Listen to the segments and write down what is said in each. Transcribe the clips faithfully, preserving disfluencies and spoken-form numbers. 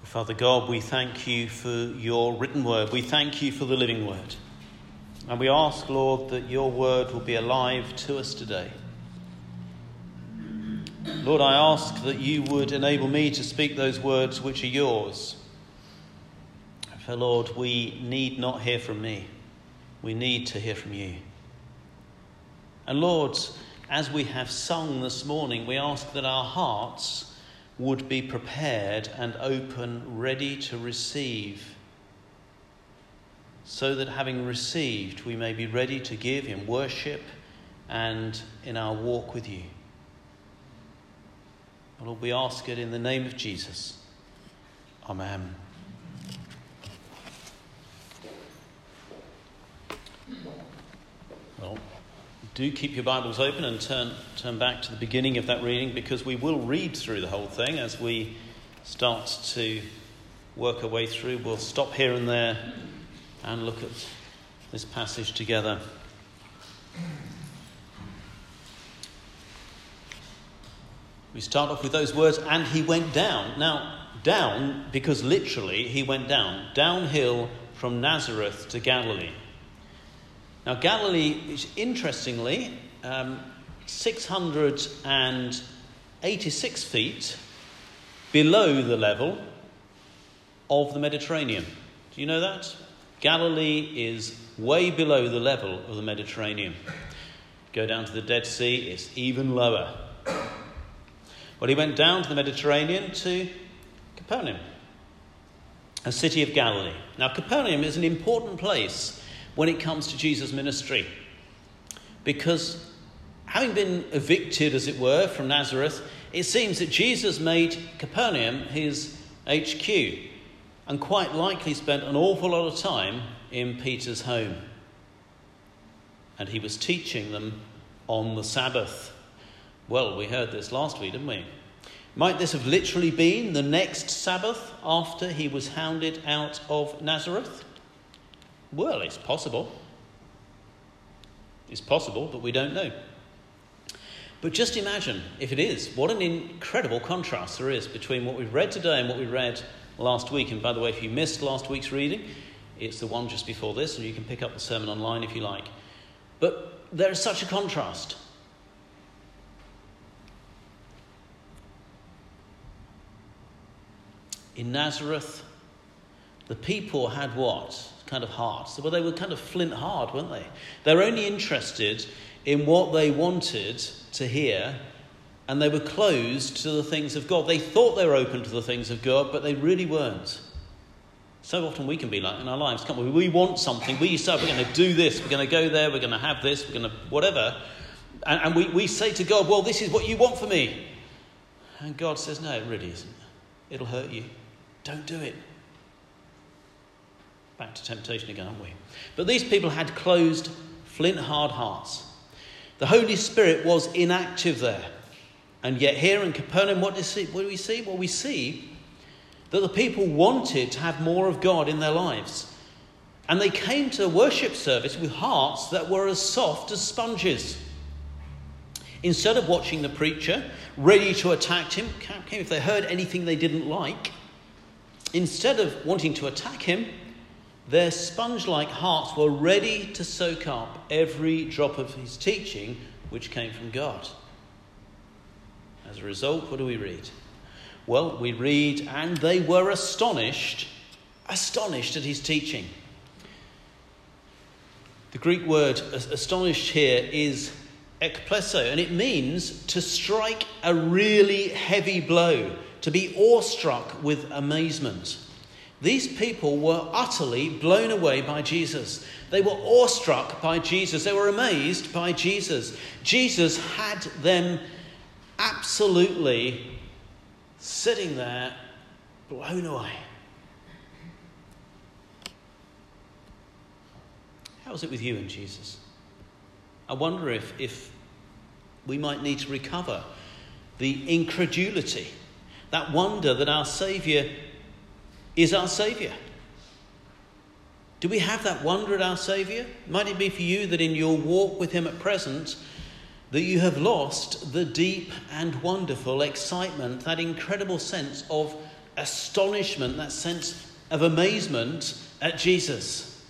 Father God, we thank you for your written word. We thank you for the living word. And we ask, Lord, that your word will be alive to us today. Lord, I ask that you would enable me to speak those words which are yours. For, Lord, we need not hear from me. We need to hear from you. And, Lord, as we have sung this morning, we ask that our hearts would be prepared and open, ready to receive, so that having received, we may be ready to give in worship and in our walk with you. Lord, we ask it in the name of Jesus. Amen. Well, do keep your Bibles open and turn turn back to the beginning of that reading, because we will read through the whole thing as we start to work our way through. We'll stop here and there and look at this passage together. We start off with those words, and he went down. Now, down, because literally he went down, downhill from Nazareth to Galilee. Now, Galilee is, interestingly, um, six hundred eighty-six feet below the level of the Mediterranean. Do you know that? Galilee is way below the level of the Mediterranean. Go down to the Dead Sea, it's even lower. Well, he went down to the Mediterranean to Capernaum, a city of Galilee. Now, Capernaum is an important place when it comes to Jesus' ministry, because having been evicted, as it were, from Nazareth, it seems that Jesus made Capernaum his H Q and quite likely spent an awful lot of time in Peter's home. And he was teaching them on the Sabbath. Well, we heard this last week, didn't we? Might this have literally been the next Sabbath after he was hounded out of Nazareth? Well, it's possible. It's possible, but we don't know. But just imagine if it is. What an incredible contrast there is between what we've read today and what we read last week. And by the way, if you missed last week's reading, it's the one just before this, and you can pick up the sermon online if you like. But there is such a contrast. In Nazareth, the people had what? Kind of hearts. Well, they were kind of flint hard, weren't they? They were only interested in what they wanted to hear, and they were closed to the things of God. They thought they were open to the things of God, but they really weren't. So often we can be like in our lives, can't we? We want something. We say, we're going to do this, we're going to go there, we're going to have this, we're going to whatever. And, and we, we say to God, well, this is what you want for me. And God says, no, it really isn't. It'll hurt you. Don't do it. Back to temptation again, aren't we? But these people had closed, flint-hard hearts. The Holy Spirit was inactive there. And yet here in Capernaum, what do, see, what do we see? Well, we see that the people wanted to have more of God in their lives. And they came to a worship service with hearts that were as soft as sponges. Instead of watching the preacher, ready to attack him, if they heard anything they didn't like, instead of wanting to attack him, their sponge-like hearts were ready to soak up every drop of his teaching which came from God. As a result, what do we read? Well, we read, and they were astonished, astonished at his teaching. The Greek word astonished here is ekpleso, and it means to strike a really heavy blow, to be awestruck with amazement. These people were utterly blown away by Jesus. They were awestruck by Jesus. They were amazed by Jesus. Jesus had them absolutely sitting there, blown away. How is it with you and Jesus? I wonder if, if we might need to recover the incredulity, that wonder that our Saviour is our Saviour. Do we have that wonder at our Saviour? Might it be for you that in your walk with him at present, that you have lost the deep and wonderful excitement, that incredible sense of astonishment, that sense of amazement at Jesus.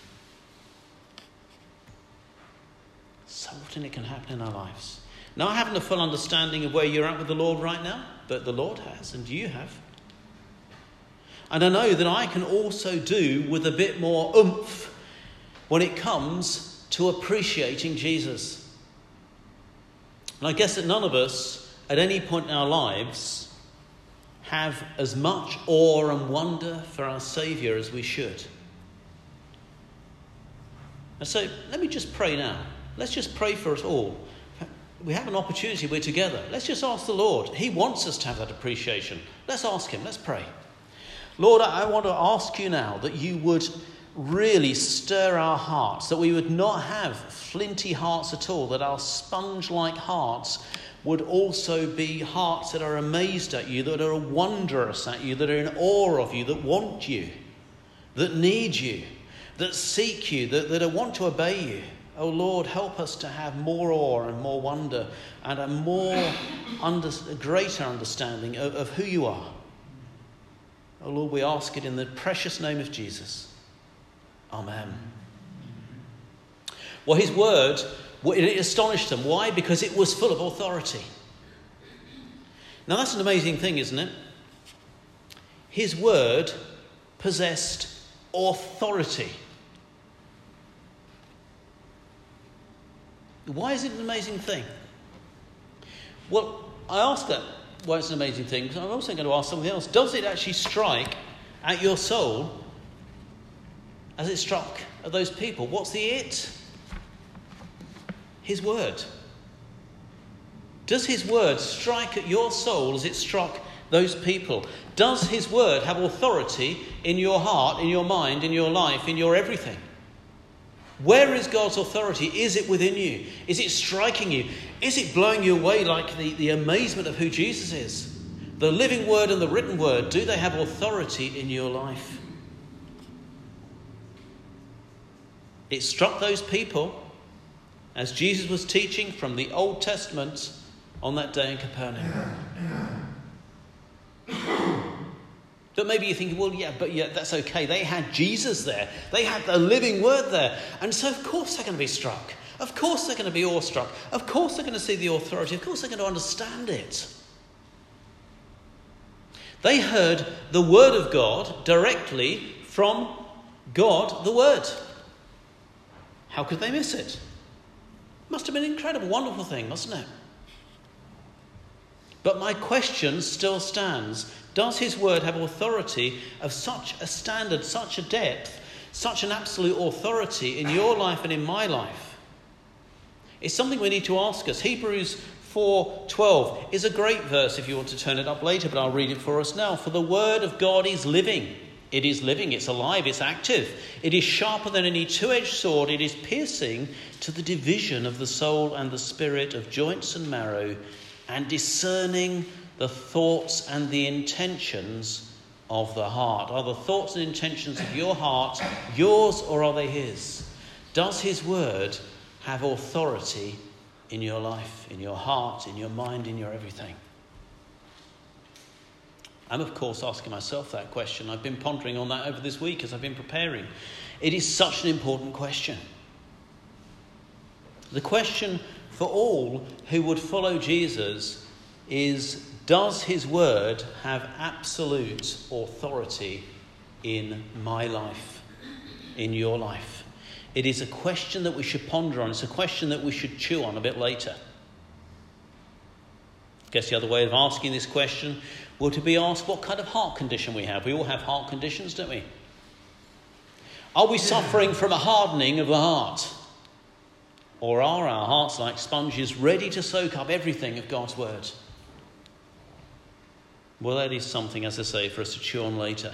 So often it can happen in our lives. Now, I haven't a full understanding of where you're at with the Lord right now, but the Lord has, and you have. And I know that I can also do with a bit more oomph when it comes to appreciating Jesus. And I guess that none of us, at any point in our lives, have as much awe and wonder for our Saviour as we should. And so, let me just pray now. Let's just pray for us all. We have an opportunity, we're together. Let's just ask the Lord. He wants us to have that appreciation. Let's ask him, let's pray. Lord, I want to ask you now that you would really stir our hearts, that we would not have flinty hearts at all, that our sponge-like hearts would also be hearts that are amazed at you, that are wondrous at you, that are in awe of you, that want you, that need you, that seek you, that, that want to obey you. Oh Lord, help us to have more awe and more wonder and a more under, a greater understanding of, of who you are. Oh Lord, we ask it in the precious name of Jesus. Amen. Well, his word, it astonished them. Why? Because it was full of authority. Now that's an amazing thing, isn't it? His word possessed authority. Why is it an amazing thing? Well, I ask that why it's an amazing thing, because I'm also going to ask something else. Does it actually strike at your soul as it struck at those people? What's the it? His word. Does his word strike at your soul as it struck those people? Does his word have authority in your heart, in your mind, in your life, in your everything? Where is God's authority? Is it within you? Is it striking you? Is it blowing you away like the, the amazement of who Jesus is? The living word and the written word, do they have authority in your life? It struck those people as Jesus was teaching from the Old Testament on that day in Capernaum. But maybe you're thinking, well, yeah, but yeah, that's okay. They had Jesus there. They had the living word there. And so, of course, they're going to be struck. Of course, they're going to be awestruck. Of course, they're going to see the authority. Of course, they're going to understand it. They heard the word of God directly from God, the word. How could they miss it? Must have been an incredible, wonderful thing, mustn't it? But my question still stands. Does his word have authority of such a standard, such a depth, such an absolute authority in your life and in my life? It's something we need to ask us. Hebrews four twelve is a great verse if you want to turn it up later, but I'll read it for us now. For the word of God is living. It is living, it's alive, it's active. It is sharper than any two-edged sword. It is piercing to the division of the soul and the spirit, of joints and marrow, and discerning the thoughts and the intentions of the heart. Are the thoughts and intentions of your heart yours, or are they his? Does his word have authority in your life, in your heart, in your mind, in your everything? I'm, of course, asking myself that question. I've been pondering on that over this week as I've been preparing. It is such an important question. The question for all who would follow Jesus is, does his word have absolute authority in my life, in your life? It is a question that we should ponder on. It's a question that we should chew on a bit later. I guess the other way of asking this question were to be asked what kind of heart condition we have. We all have heart conditions, don't we? Are we suffering from a hardening of the heart? Or are our hearts like sponges ready to soak up everything of God's word? Well, that is something, as I say, for us to chew on later.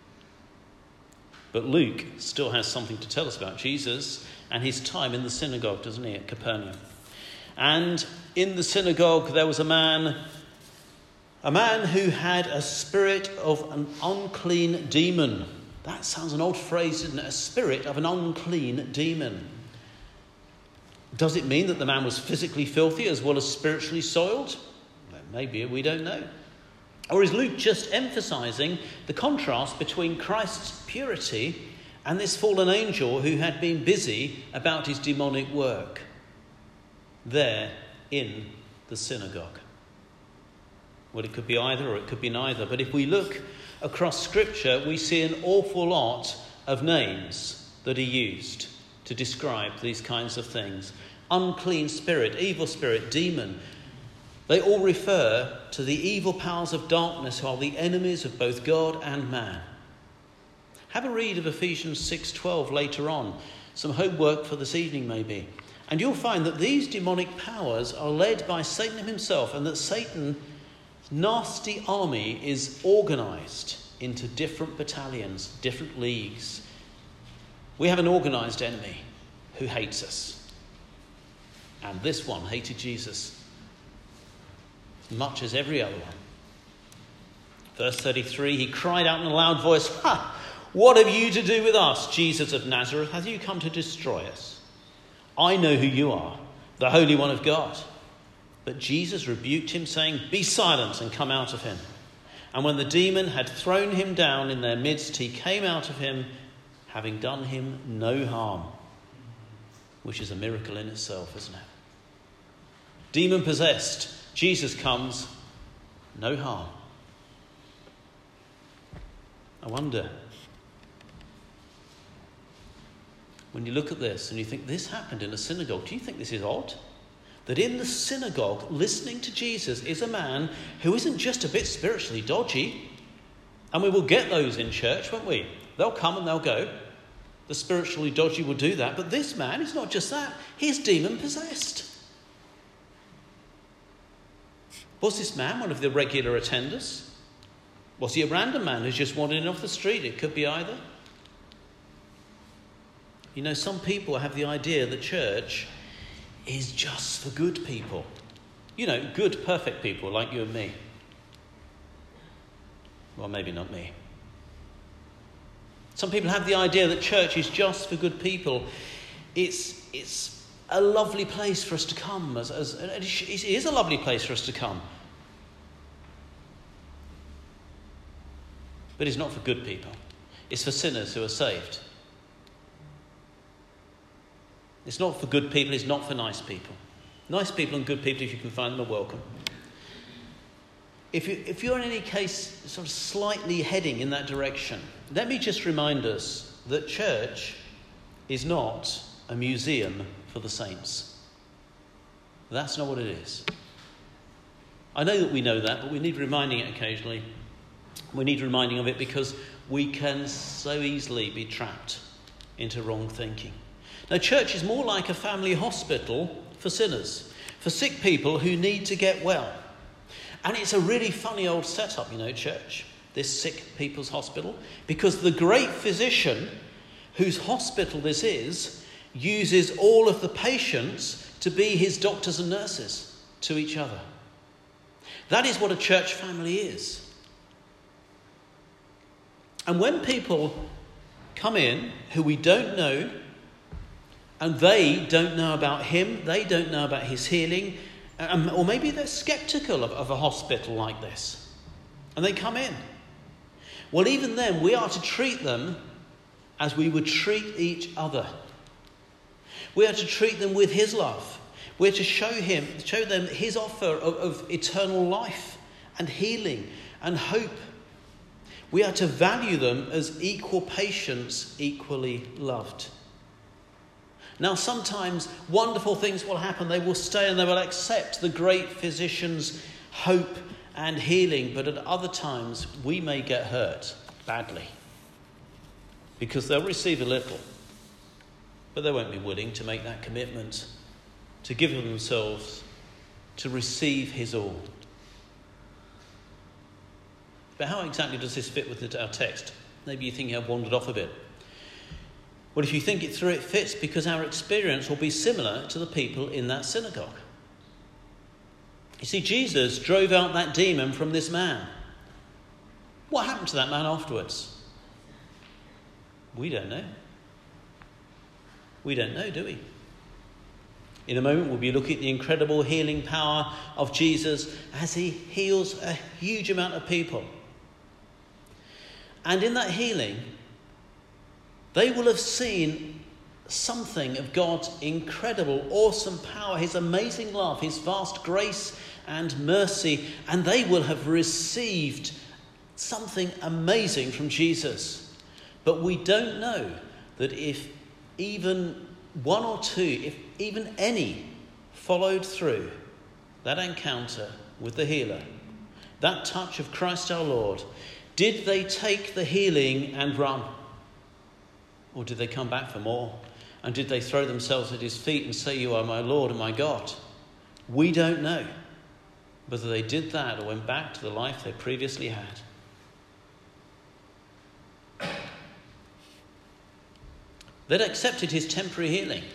But Luke still has something to tell us about Jesus and his time in the synagogue, doesn't he, at Capernaum? And in the synagogue there was a man, a man who had a spirit of an unclean demon. That sounds an odd phrase, isn't it? A spirit of an unclean demon. Does it mean that the man was physically filthy as well as spiritually soiled? Well, maybe, we don't know. Or is Luke just emphasizing the contrast between Christ's purity and this fallen angel who had been busy about his demonic work there in the synagogue? Well, it could be either or it could be neither. But if we look across Scripture, we see an awful lot of names that are used to describe these kinds of things. Unclean spirit, evil spirit, demon. They all refer to the evil powers of darkness who are the enemies of both God and man. Have a read of Ephesians six twelve later on. Some homework for this evening maybe. And you'll find that these demonic powers are led by Satan himself, and that Satan's nasty army is organised into different battalions, different leagues. We have an organised enemy who hates us. And this one hated Jesus as much as every other one. Verse thirty-three, he cried out in a loud voice, "Ha! What have you to do with us, Jesus of Nazareth? Have you come to destroy us? I know who you are, the Holy One of God." But Jesus rebuked him, saying, "Be silent and come out of him." And when the demon had thrown him down in their midst, he came out of him, having done him no harm. Which is a miracle in itself, isn't it? Demon possessed, Jesus comes, no harm. I wonder, when you look at this and you think this happened in a synagogue, do you think this is odd? That in the synagogue, listening to Jesus is a man who isn't just a bit spiritually dodgy. And we will get those in church, won't we? They'll come and they'll go. The spiritually dodgy will do that. But this man is not just that. He's demon possessed. Was this man one of the regular attenders? Was he a random man who's just wandering off the street? It could be either. You know, some people have the idea that church is just for good people. You know, good, perfect people like you and me. Well, maybe not me. Some people have the idea that church is just for good people. It's it's a lovely place for us to come. As, as it is a lovely place for us to come. But it's not for good people. It's for sinners who are saved. It's not for good people. It's not for nice people. Nice people and good people, if you can find them, are welcome. If, you, if you're in any case sort of slightly heading in that direction, let me just remind us that church is not a museum for the saints. That's not what it is. I know that we know that, but we need reminding it occasionally. We need reminding of it because we can so easily be trapped into wrong thinking. Now, church is more like a family hospital for sinners, for sick people who need to get well. And it's a really funny old setup, you know, church, this sick people's hospital, because the great physician whose hospital this is uses all of the patients to be his doctors and nurses to each other. That is what a church family is. And when people come in who we don't know, and they don't know about him, they don't know about his healing, um, or maybe they're sceptical of, of a hospital like this, and they come in. Well, even then, we are to treat them as we would treat each other. We are to treat them with his love. We're to show him, show them his offer of, of eternal life and healing and hope. We are to value them as equal patients, equally loved. Now, sometimes wonderful things will happen. They will stay and they will accept the great physician's hope and healing. But at other times, we may get hurt badly because they'll receive a little, but they won't be willing to make that commitment to give of themselves to receive his all. But how exactly does this fit with our text? Maybe you think I've wandered off a bit. Well, if you think it through, it fits because our experience will be similar to the people in that synagogue. You see, Jesus drove out that demon from this man. What happened to that man afterwards? We don't know. We don't know, do we? In a moment, we'll be looking at the incredible healing power of Jesus as he heals a huge amount of people. And in that healing, they will have seen something of God's incredible, awesome power, his amazing love, his vast grace and mercy, and they will have received something amazing from Jesus. But we don't know that if even one or two, if even any, followed through that encounter with the healer, that touch of Christ our Lord, did they take the healing and run? Or did they come back for more? And did they throw themselves at his feet and say, "You are my Lord and my God"? We don't know whether they did that or went back to the life they previously had. They'd accepted his temporary healing.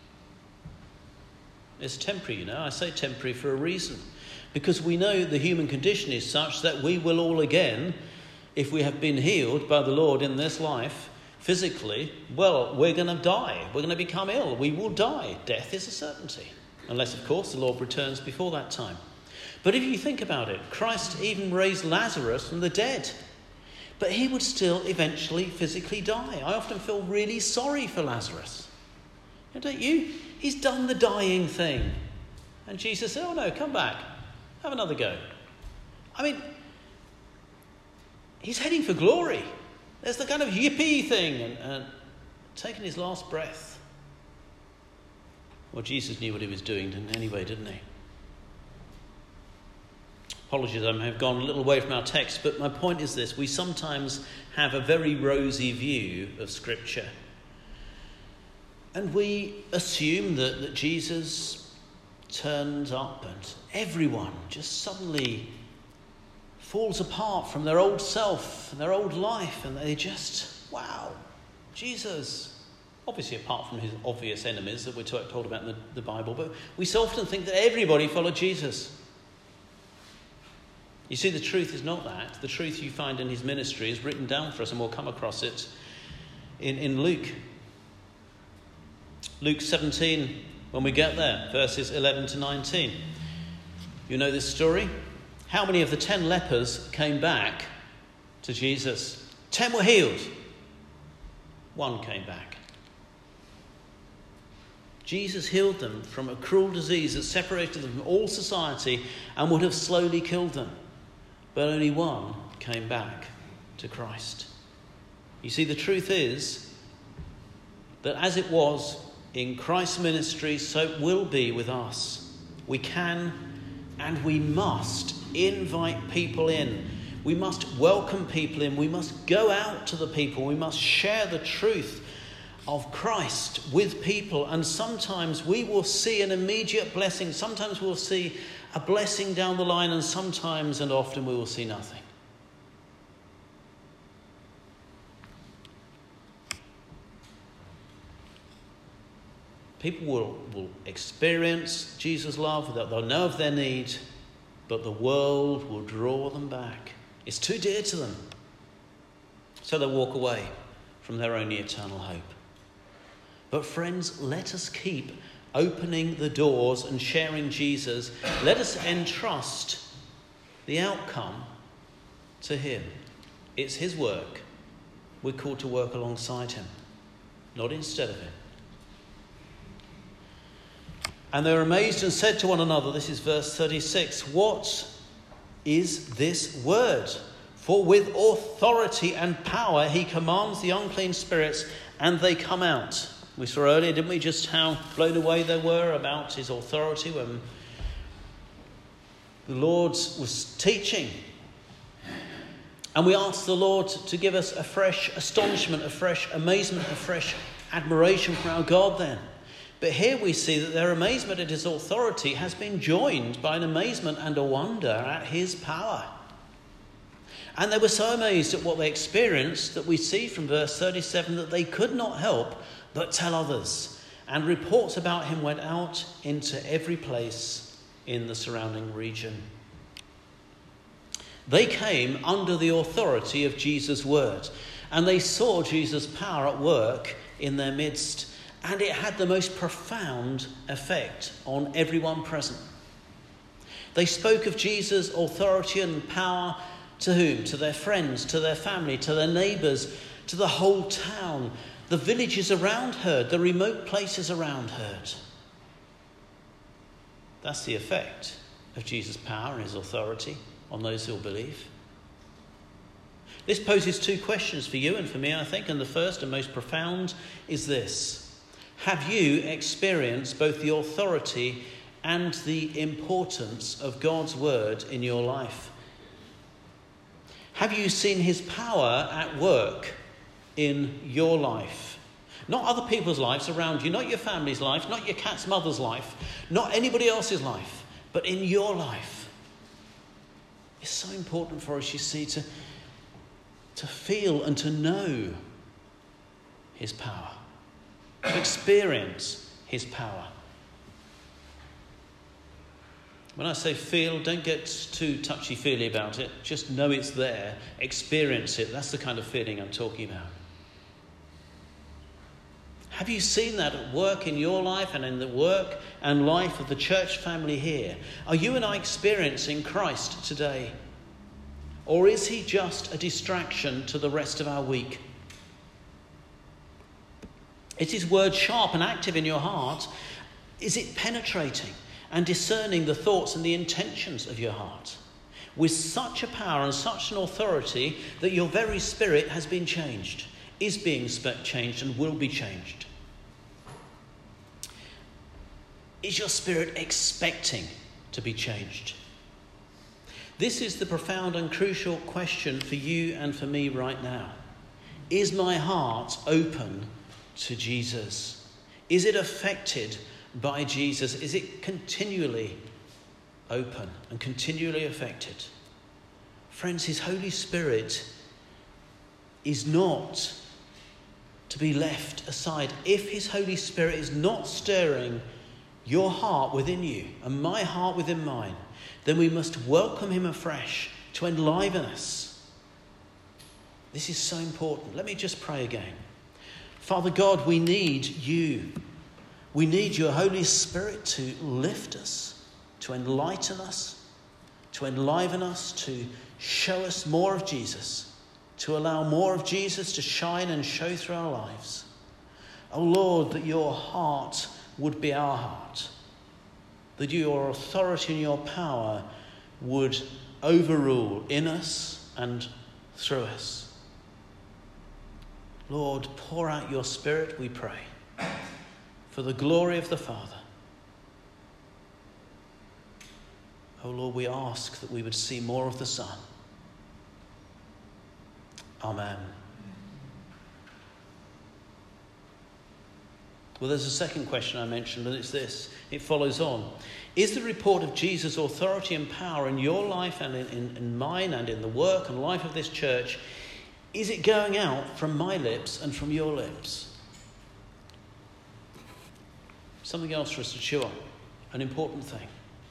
It's temporary, you know. I say temporary for a reason. Because we know the human condition is such that we will all again, if we have been healed by the Lord in this life, physically, well, we're going to die. We're going to become ill. We will die. Death is a certainty. Unless, of course, the Lord returns before that time. But if you think about it, Christ even raised Lazarus from the dead. But he would still eventually physically die. I often feel really sorry for Lazarus. Don't you? He's done the dying thing. And Jesus said, "Oh no, come back. Have another go." I mean, he's heading for glory. There's the kind of yippee thing and, and taking his last breath. Well, Jesus knew what he was doing anyway, didn't he? Apologies, I may have gone a little away from our text, but my point is this. We sometimes have a very rosy view of Scripture. And we assume that, that Jesus turns up and everyone just suddenly falls apart from their old self and their old life, and they just, wow, Jesus. Obviously, apart from his obvious enemies that we're told about in the, the Bible, but we so often think that everybody followed Jesus. You see, the truth is not that. The truth you find in his ministry is written down for us, and we'll come across it in, in Luke. Luke seventeen, when we get there, verses eleven to nineteen. You know this story? How many of the ten lepers came back to Jesus? Ten were healed. One came back. Jesus healed them from a cruel disease that separated them from all society and would have slowly killed them. But only one came back to Christ. You see, the truth is that as it was in Christ's ministry, so it will be with us. We can and we must invite people in. We must welcome people in. We must go out to the people. We must share the truth of Christ with people. And sometimes we will see an immediate blessing. Sometimes we'll see a blessing down the line, and sometimes and often we will see nothing. People will, will experience Jesus' love, they'll know of their need, but the world will draw them back. It's too dear to them. So they walk away from their only eternal hope. But friends, let us keep opening the doors and sharing Jesus. Let us entrust the outcome to him. It's his work. We're called to work alongside him, not instead of him. And they were amazed and said to one another, this is verse thirty-six, "What is this word? For with authority and power he commands the unclean spirits, and they come out." We saw earlier, didn't we, just how blown away they were about his authority when the Lord was teaching. And we asked the Lord to give us a fresh astonishment, a fresh amazement, a fresh admiration for our God then. But here we see that their amazement at his authority has been joined by an amazement and a wonder at his power. And they were so amazed at what they experienced that we see from verse thirty-seven that they could not help but tell others. And reports about him went out into every place in the surrounding region. They came under the authority of Jesus' word, and they saw Jesus' power at work in their midst. And it had the most profound effect on everyone present. They spoke of Jesus' authority and power to whom? To their friends, to their family, to their neighbours, to the whole town, the villages around Herd, the remote places around Herd. That's the effect of Jesus' power and his authority on those who believe. This poses two questions for you and for me, I think, and the first and most profound is this. Have you experienced both the authority and the importance of God's word in your life? Have you seen his power at work in your life? Not other people's lives around you, not your family's life, not your cat's mother's life, not anybody else's life, but in your life. It's so important for us, you see, to, to feel and to know his power, to experience his power. When I say feel, don't get too touchy-feely about it. Just know it's there. Experience it. That's the kind of feeling I'm talking about. Have you seen that at work in your life and in the work and life of the church family here? Are you and I experiencing Christ today? Or is he just a distraction to the rest of our week? Is his word sharp and active in your heart? Is it penetrating and discerning the thoughts and the intentions of your heart with such a power and such an authority that your very spirit has been changed, is being changed and will be changed? Is your spirit expecting to be changed? This is the profound and crucial question for you and for me right now. Is my heart open to Jesus? Is it affected by Jesus? Is it continually open and continually affected? Friends, his Holy Spirit is not to be left aside. If his Holy Spirit is not stirring your heart within you and my heart within mine, then we must welcome him afresh to enliven us. This is so important. Let me just pray again. Father God, we need you. We need your Holy Spirit to lift us, to enlighten us, to enliven us, to show us more of Jesus, to allow more of Jesus to shine and show through our lives. Oh Lord, that your heart would be our heart, that your authority and your power would overrule in us and through us. Lord, pour out your Spirit, we pray, for the glory of the Father. Oh Lord, we ask that we would see more of the Son. Amen. Well, there's a second question I mentioned, and it's this. It follows on. Is the report of Jesus' authority and power in your life and in, in, in mine and in the work and life of this church, is it going out from my lips and from your lips? Something else for us to chew on, an important thing.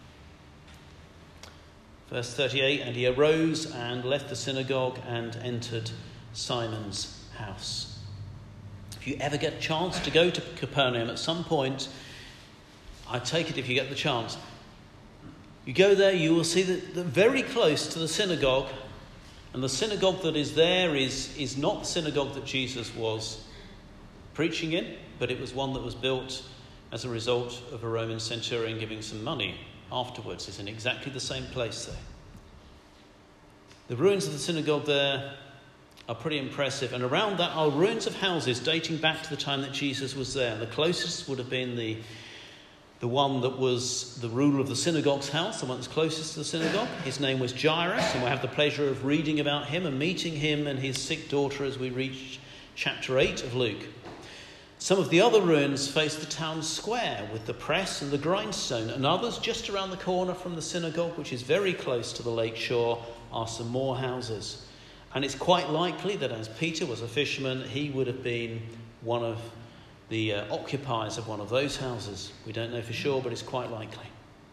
Verse thirty-eight, and he arose and left the synagogue and entered Simon's house. If you ever get a chance to go to Capernaum at some point, I take it if you get the chance, you go there, you will see that, that very close to the synagogue, and the synagogue that is there is, is not the synagogue that Jesus was preaching in, but it was one that was built as a result of a Roman centurion giving some money afterwards. It's in exactly the same place there. The ruins of the synagogue there are pretty impressive, and around that are ruins of houses dating back to the time that Jesus was there. The closest would have been the the one that was the ruler of the synagogue's house, the one that's closest to the synagogue. His name was Jairus, and we'll have the pleasure of reading about him and meeting him and his sick daughter as we reach chapter eight of Luke. Some of the other ruins face the town square with the press and the grindstone, and others just around the corner from the synagogue, which is very close to the lake shore, are some more houses. And it's quite likely that as Peter was a fisherman, he would have been one of the uh, occupiers of one of those houses. We don't know for sure, but it's quite likely.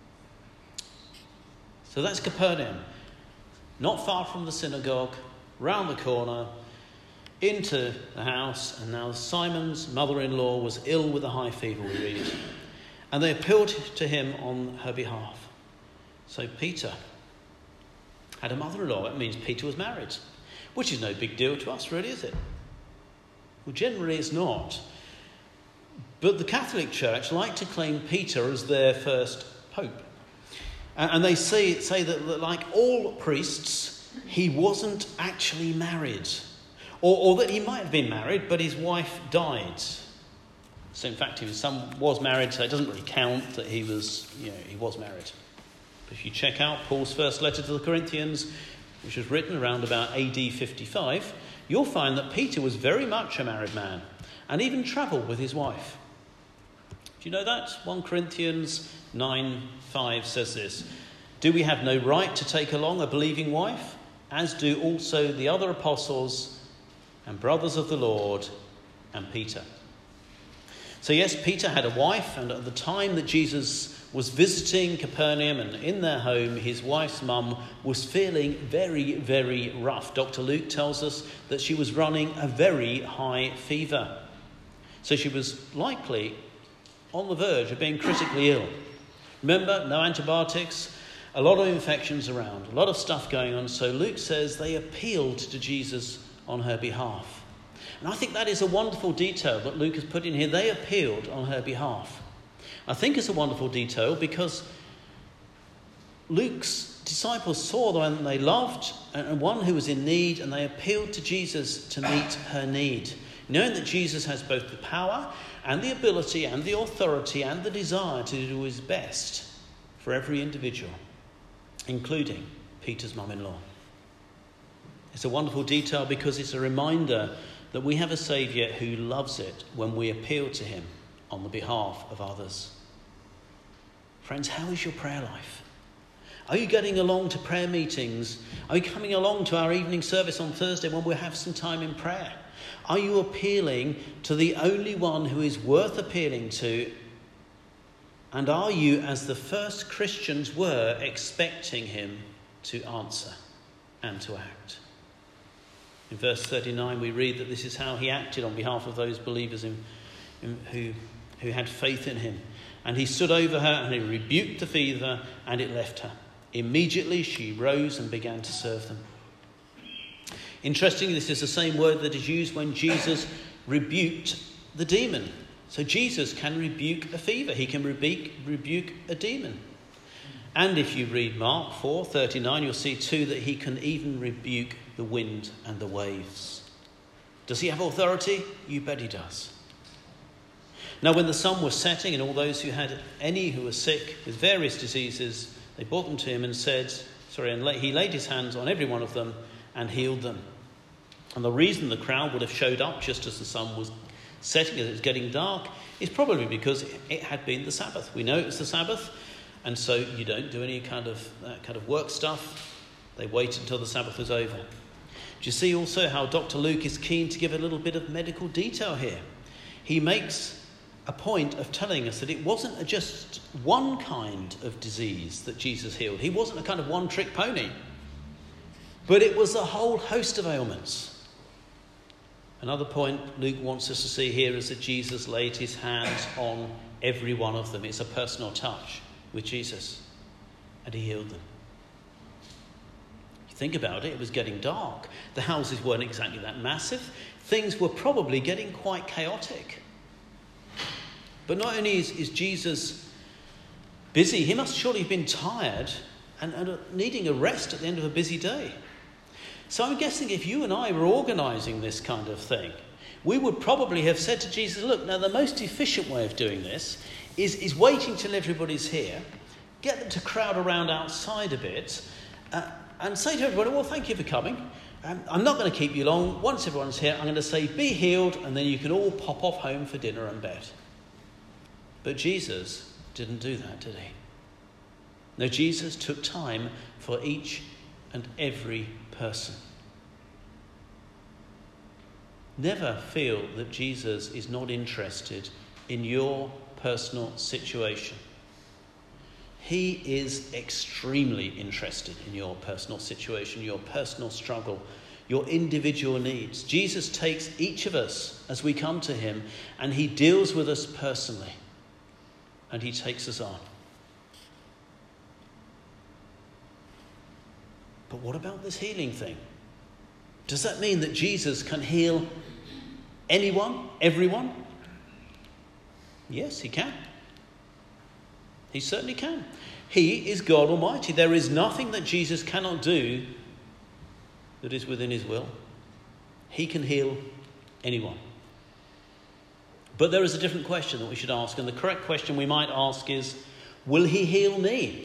So that's Capernaum. Not far from the synagogue, round the corner, into the house, and now Simon's mother-in-law was ill with a high fever, we read. And they appealed to him on her behalf. So Peter had a mother-in-law. That means Peter was married, which is no big deal to us, really, is it? Well, generally it's not. But the Catholic Church like to claim Peter as their first pope. And they say, say that, that, like all priests, he wasn't actually married. Or, or that he might have been married, but his wife died. So in fact, he was, some, was married, so it doesn't really count that he was, you know, he was married. But if you check out Paul's first letter to the Corinthians, which was written around about A D fifty-five, you'll find that Peter was very much a married man and even travelled with his wife. Do you know that? First Corinthians nine five says this: "Do we have no right to take along a believing wife, as do also the other apostles and brothers of the Lord and Peter?" So yes, Peter had a wife, and at the time that Jesus was visiting Capernaum and in their home, his wife's mum was feeling very, very rough. Doctor Luke tells us that she was running a very high fever. So she was likely on the verge of being critically ill. Remember, no antibiotics, a lot of infections around, a lot of stuff going on. So Luke says they appealed to Jesus on her behalf. And I think that is a wonderful detail that Luke has put in here. They appealed on her behalf. I think it's a wonderful detail because Luke's disciples saw the one they loved and one who was in need, and they appealed to Jesus to meet her need, knowing that Jesus has both the power and the ability and the authority and the desire to do his best for every individual, including Peter's mum-in-law. It's a wonderful detail because it's a reminder that we have a Saviour who loves it when we appeal to him on the behalf of others. Friends, how is your prayer life? Are you getting along to prayer meetings? Are you coming along to our evening service on Thursday when we'll have some time in prayer? Are you appealing to the only one who is worth appealing to? And are you, as the first Christians were, expecting him to answer and to act? In verse thirty-nine, we read that this is how he acted on behalf of those believers in, in, who, who had faith in him. And he stood over her and he rebuked the fever, and it left her. Immediately she rose and began to serve them. Interestingly, this is the same word that is used when Jesus rebuked the demon. So Jesus can rebuke a fever. He can rebuke, rebuke a demon. And if you read Mark four thirty-nine, you'll see too that he can even rebuke the wind and the waves. Does he have authority? You bet he does. Now, when the sun was setting and all those who had any who were sick with various diseases, they brought them to him and said, sorry, and he laid his hands on every one of them and healed them. And the reason the crowd would have showed up just as the sun was setting, as it was getting dark, is probably because it had been the Sabbath. We know it was the Sabbath, and so you don't do any kind of that kind of work stuff. They waited until the Sabbath was over. Do you see also how Doctor Luke is keen to give a little bit of medical detail here? He makes a point of telling us that it wasn't just one kind of disease that Jesus healed. He wasn't a kind of one-trick pony, but it was a whole host of ailments. Another point Luke wants us to see here is that Jesus laid his hands on every one of them. It's a personal touch with Jesus, and he healed them. Think about it, it was getting dark. The houses weren't exactly that massive. Things were probably getting quite chaotic. But not only is, is Jesus busy, he must surely have been tired and, and needing a rest at the end of a busy day. So I'm guessing if you and I were organising this kind of thing, we would probably have said to Jesus, look, now the most efficient way of doing this is, is waiting till everybody's here, get them to crowd around outside a bit, uh, and say to everybody, well, thank you for coming. Um, I'm not going to keep you long. Once everyone's here, I'm going to say, be healed, and then you can all pop off home for dinner and bed. But Jesus didn't do that, did he? No, Jesus took time for each and every person. Never feel that Jesus is not interested in your personal situation. He is extremely interested in your personal situation, your personal struggle, your individual needs. Jesus takes each of us as we come to him, and he deals with us personally, and he takes us on. But what about this healing thing? Does that mean that Jesus can heal anyone, everyone? Yes, he can. He certainly can. He is God Almighty. There is nothing that Jesus cannot do that is within his will. He can heal anyone. But there is a different question that we should ask, and the correct question we might ask is, will he heal me?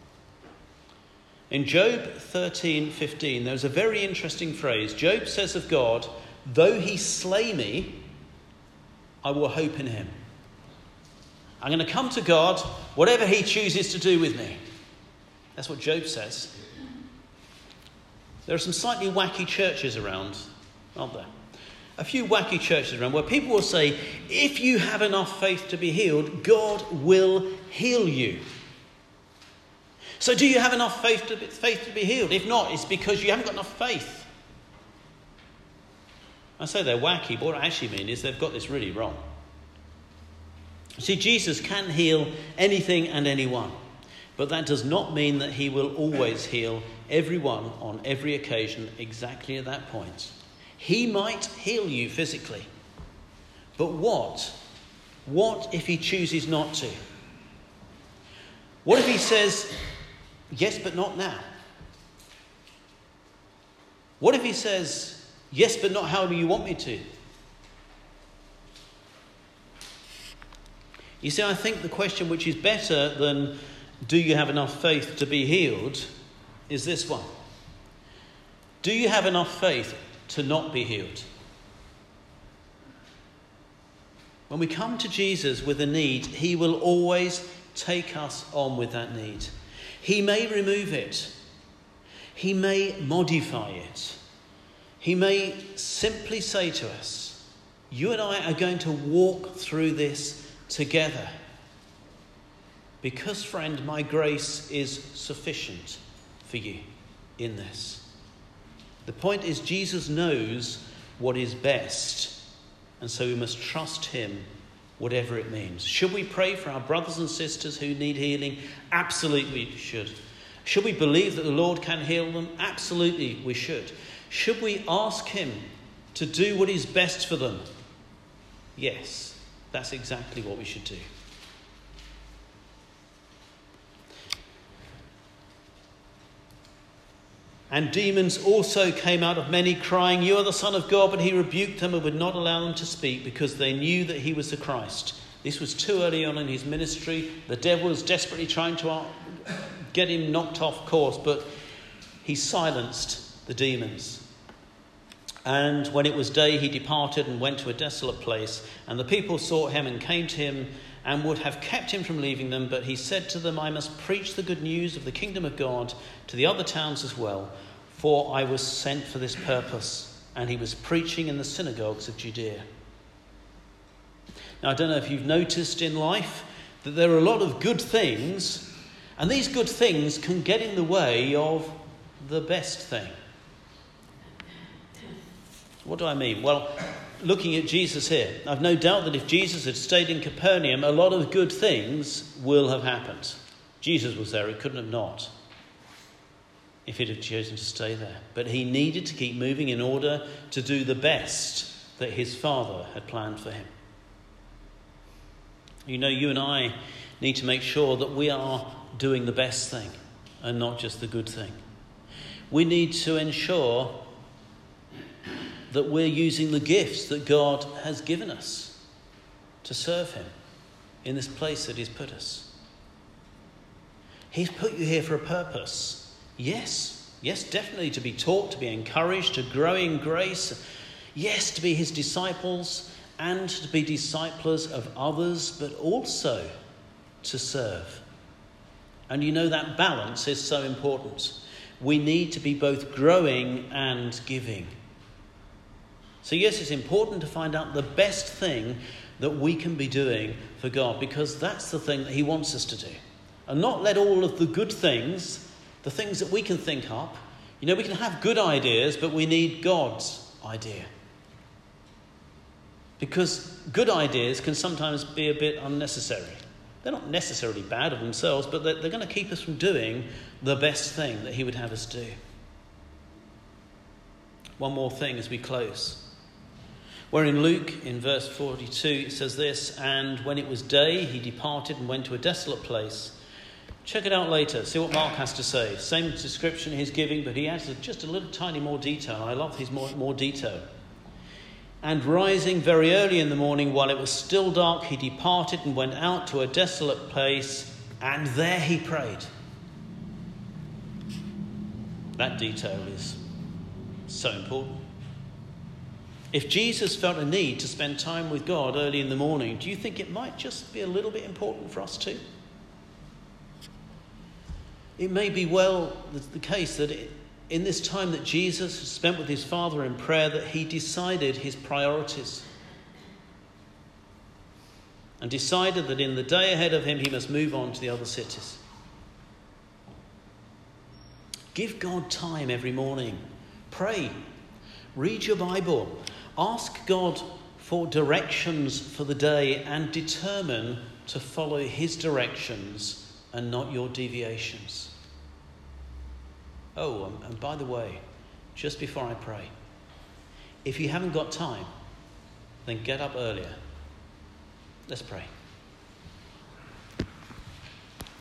In Job thirteen fifteen, there's a very interesting phrase. Job says of God, though he slay me, I will hope in him. I'm going to come to God, whatever he chooses to do with me. That's what Job says. There are some slightly wacky churches around, aren't there? A few wacky churches around where people will say, if you have enough faith to be healed, God will heal you. So do you have enough faith to, faith to be healed? If not, it's because you haven't got enough faith. I say they're wacky, but what I actually mean is they've got this really wrong. See, Jesus can heal anything and anyone, but that does not mean that he will always heal everyone on every occasion exactly at that point. He might heal you physically, but what? What if he chooses not to? What if he says, yes, but not now? What if he says, yes, but not however you want me to? You see, I think the question which is better than do you have enough faith to be healed is this one. Do you have enough faith to not be healed? When we come to Jesus with a need, he will always take us on with that need. He may remove it. He may modify it. He may simply say to us, you and I are going to walk through this together. Because, friend, my grace is sufficient for you in this. The point is, Jesus knows what is best, and so we must trust him whatever it means. Should we pray for our brothers and sisters who need healing? Absolutely we should. Should we believe that the Lord can heal them? Absolutely we should. Should we ask him to do what is best for them? Yes, that's exactly what we should do. And demons also came out of many, crying, you are the Son of God, but he rebuked them and would not allow them to speak because they knew that he was the Christ. This was too early on in his ministry. The devil was desperately trying to get him knocked off course, but he silenced the demons. And when it was day, he departed and went to a desolate place. And the people sought him and came to him and would have kept him from leaving them. But he said to them, I must preach the good news of the kingdom of God to the other towns as well, for I was sent for this purpose. And he was preaching in the synagogues of Judea. Now, I don't know if you've noticed in life that there are a lot of good things, and these good things can get in the way of the best thing. What do I mean? Well, looking at Jesus here, I've no doubt that if Jesus had stayed in Capernaum, a lot of good things will have happened. Jesus was there, it couldn't have not, if he'd have chosen to stay there. But he needed to keep moving in order to do the best that his Father had planned for him. You know, you and I need to make sure that we are doing the best thing and not just the good thing. We need to ensure that we're using the gifts that God has given us to serve him in this place that he's put us. He's put you here for a purpose. Yes, yes, definitely to be taught, to be encouraged, to grow in grace. Yes, to be his disciples and to be disciples of others, but also to serve. And you know that balance is so important. We need to be both growing and giving. So yes, it's important to find out the best thing that we can be doing for God, because that's the thing that he wants us to do. And not let all of the good things, the things that we can think up, You know, we can have good ideas, but we need God's idea. Because good ideas can sometimes be a bit unnecessary. They're not necessarily bad of themselves, but they're, they're going to keep us from doing the best thing that he would have us do. One more thing as we close. Where in Luke, in verse forty-two, it says this, and when it was day, he departed and went to a desolate place. Check it out later, see what Mark has to say. Same description he's giving, but he adds just a little tiny more detail. I love his more, more detail. And rising very early in the morning, while it was still dark, he departed and went out to a desolate place, and there he prayed. That detail is so important. If Jesus felt a need to spend time with God early in the morning, do you think it might just be a little bit important for us too? It may be well the case that it, in this time that Jesus spent with his Father in prayer, that he decided his priorities and decided that in the day ahead of him he must move on to the other cities. Give God time every morning. Pray. Read your Bible. Ask God for directions for the day and determine to follow his directions and not your deviations. Oh, and by the way, just before I pray, if you haven't got time, then get up earlier. Let's pray.